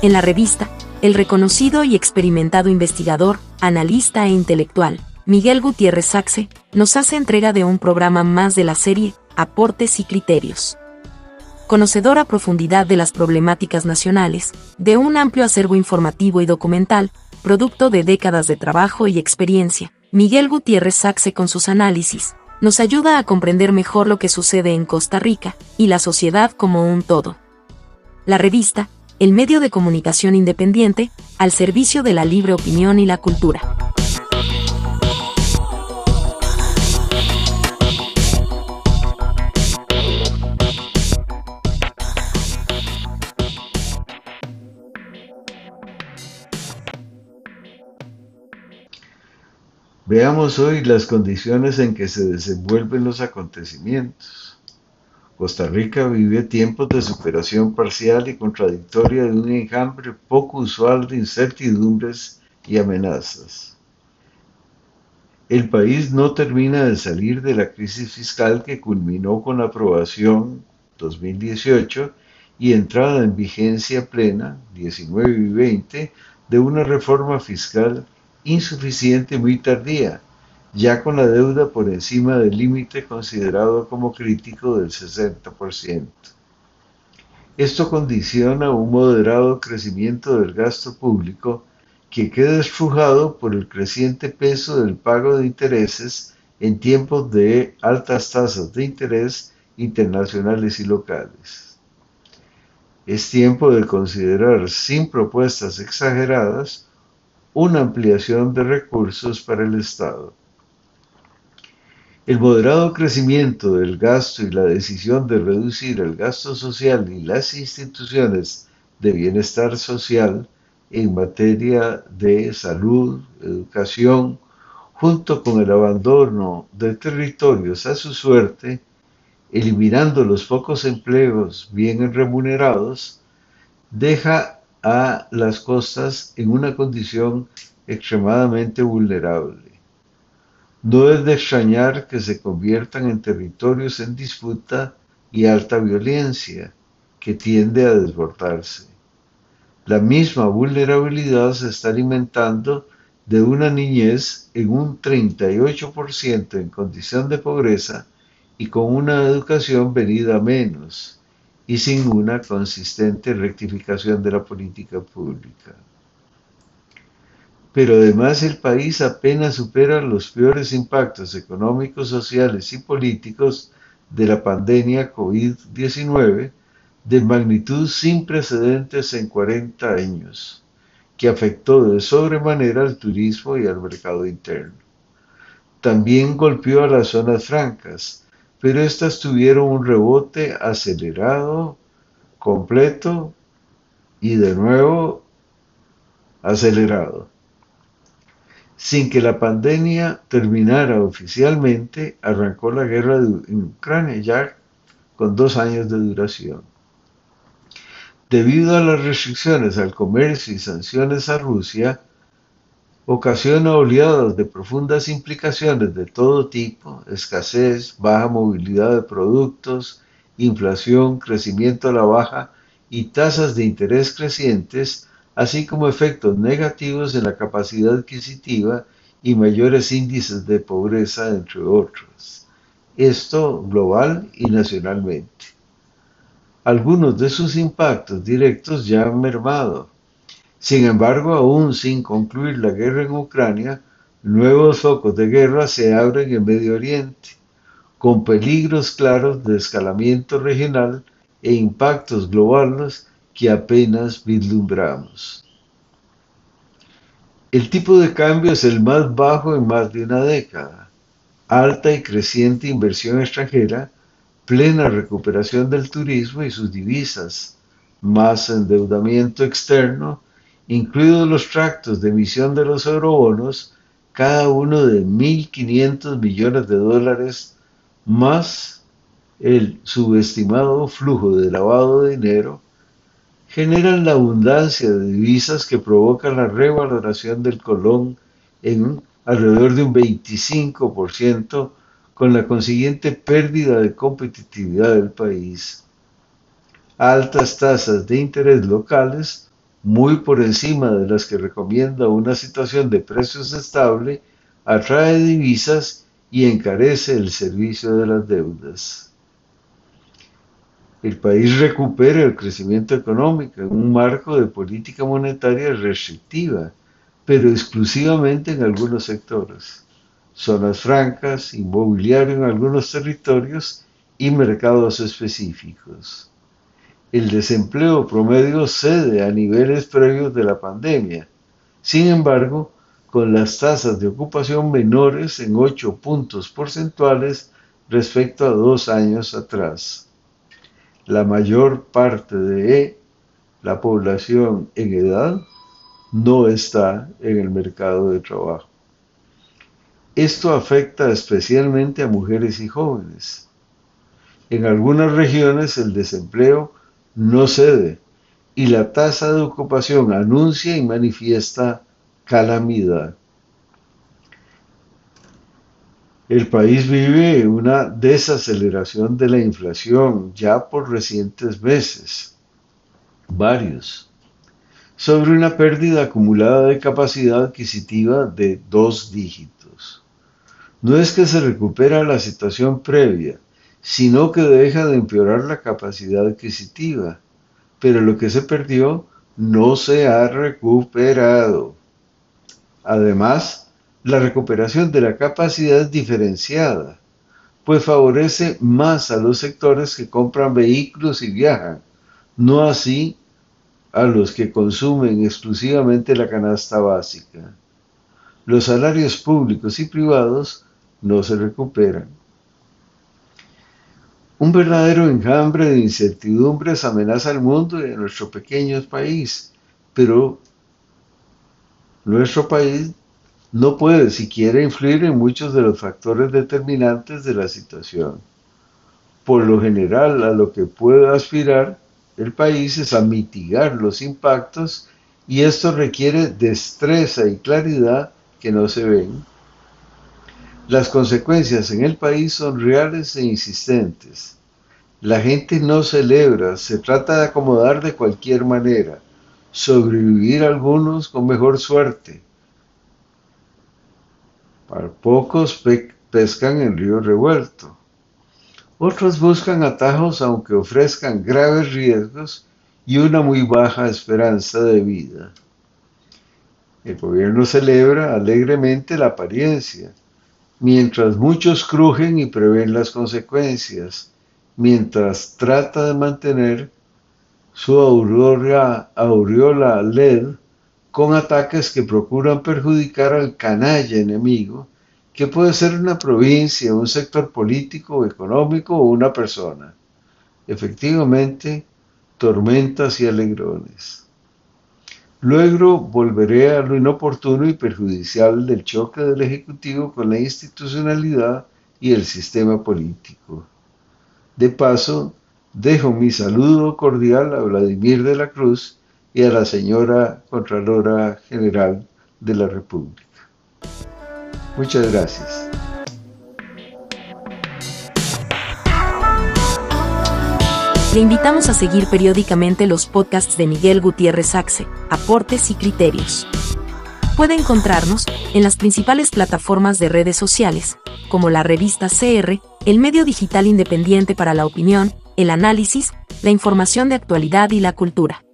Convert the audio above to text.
En la revista, el reconocido y experimentado investigador, analista e intelectual, Miguel Gutiérrez Saxe, nos hace entrega de un programa más de la serie Aportes y Criterios. Conocedor a profundidad de las problemáticas nacionales, de un amplio acervo informativo y documental, producto de décadas de trabajo y experiencia, Miguel Gutiérrez Saxe con sus análisis, nos ayuda a comprender mejor lo que sucede en Costa Rica y la sociedad como un todo. La revista, el medio de comunicación independiente, al servicio de la libre opinión y la cultura. Veamos hoy las condiciones en que se desenvuelven los acontecimientos. Costa Rica vive tiempos de superación parcial y contradictoria de un enjambre poco usual de incertidumbres y amenazas. El país no termina de salir de la crisis fiscal que culminó con la aprobación 2018 y entrada en vigencia plena 19 y 20 de una reforma fiscal insuficiente y muy tardía, ya con la deuda por encima del límite considerado como crítico del 60%. Esto condiciona un moderado crecimiento del gasto público que queda estrujado por el creciente peso del pago de intereses en tiempos de altas tasas de interés internacionales y locales. Es tiempo de considerar, sin propuestas exageradas, una ampliación de recursos para el Estado. El moderado crecimiento del gasto y la decisión de reducir el gasto social y las instituciones de bienestar social en materia de salud, educación, junto con el abandono de territorios a su suerte, eliminando los pocos empleos bien remunerados, deja a las costas en una condición extremadamente vulnerable. No es de extrañar que se conviertan en territorios en disputa y alta violencia, que tiende a desbordarse. La misma vulnerabilidad se está alimentando de una niñez en un 38% en condición de pobreza y con una educación venida a menos, y sin una consistente rectificación de la política pública. Pero además el país apenas supera los peores impactos económicos, sociales y políticos de la pandemia COVID-19 de magnitud sin precedentes en 40 años, que afectó de sobremanera al turismo y al mercado interno. También golpeó a las zonas francas, pero estas tuvieron un rebote acelerado, completo y de nuevo acelerado. Sin que la pandemia terminara oficialmente, arrancó la guerra en Ucrania, ya con 2 años de duración. Debido a las restricciones al comercio y sanciones a Rusia, ocasiona oleadas de profundas implicaciones de todo tipo: escasez, baja movilidad de productos, inflación, crecimiento a la baja y tasas de interés crecientes, así como efectos negativos en la capacidad adquisitiva y mayores índices de pobreza, entre otros. Esto global y nacionalmente. Algunos de sus impactos directos ya han mermado. Sin embargo, aún sin concluir la guerra en Ucrania, nuevos focos de guerra se abren en Medio Oriente, con peligros claros de escalamiento regional e impactos globales que apenas vislumbramos. El tipo de cambio es el más bajo en más de una década. Alta y creciente inversión extranjera, plena recuperación del turismo y sus divisas, más endeudamiento externo, incluidos los tractos de emisión de los eurobonos, cada uno de 1.500 millones de dólares, más el subestimado flujo de lavado de dinero, generan la abundancia de divisas que provocan la revaloración del colón en alrededor de un 25%, con la consiguiente pérdida de competitividad del país. Altas tasas de interés locales muy por encima de las que recomienda una situación de precios estable, atrae divisas y encarece el servicio de las deudas. El país recupera el crecimiento económico en un marco de política monetaria restrictiva, pero exclusivamente en algunos sectores, zonas francas, inmobiliario en algunos territorios y mercados específicos. El desempleo promedio cede a niveles previos de la pandemia. Sin embargo, con las tasas de ocupación menores en 8 puntos porcentuales respecto a 2 años atrás. La mayor parte de la población en edad no está en el mercado de trabajo. Esto afecta especialmente a mujeres y jóvenes. En algunas regiones el desempleo no cede y la tasa de ocupación anuncia y manifiesta calamidad. El país vive una desaceleración de la inflación ya por recientes meses, varios, sobre una pérdida acumulada de capacidad adquisitiva de 2 dígitos. No es que se recupera la situación previa, sino que deja de empeorar la capacidad adquisitiva, pero lo que se perdió no se ha recuperado. Además, la recuperación de la capacidad es diferenciada, pues favorece más a los sectores que compran vehículos y viajan, no así a los que consumen exclusivamente la canasta básica. Los salarios públicos y privados no se recuperan. Un verdadero enjambre de incertidumbres amenaza al mundo y a nuestro pequeño país, pero nuestro país no puede siquiera influir en muchos de los factores determinantes de la situación. Por lo general, a lo que puede aspirar el país es a mitigar los impactos y esto requiere destreza y claridad que no se ven. Las consecuencias en el país son reales e insistentes. La gente no celebra, se trata de acomodar de cualquier manera, sobrevivir algunos con mejor suerte. Para pocos pescan en río revuelto. Otros buscan atajos aunque ofrezcan graves riesgos y una muy baja esperanza de vida. El gobierno celebra alegremente la apariencia, mientras muchos crujen y prevén las consecuencias, mientras trata de mantener su aureola LED con ataques que procuran perjudicar al canalla enemigo, que puede ser una provincia, un sector político o económico o una persona. Efectivamente, tormentas y alegrones. Luego volveré a lo inoportuno y perjudicial del choque del Ejecutivo con la institucionalidad y el sistema político. De paso, dejo mi saludo cordial a Vladimir de la Cruz y a la señora Contralora General de la República. Muchas gracias. Le invitamos a seguir periódicamente los podcasts de Miguel Gutiérrez Saxe, Aportes y Criterios. Puede encontrarnos en las principales plataformas de redes sociales, como la revista CR, el medio digital independiente para la opinión, el análisis, la información de actualidad y la cultura.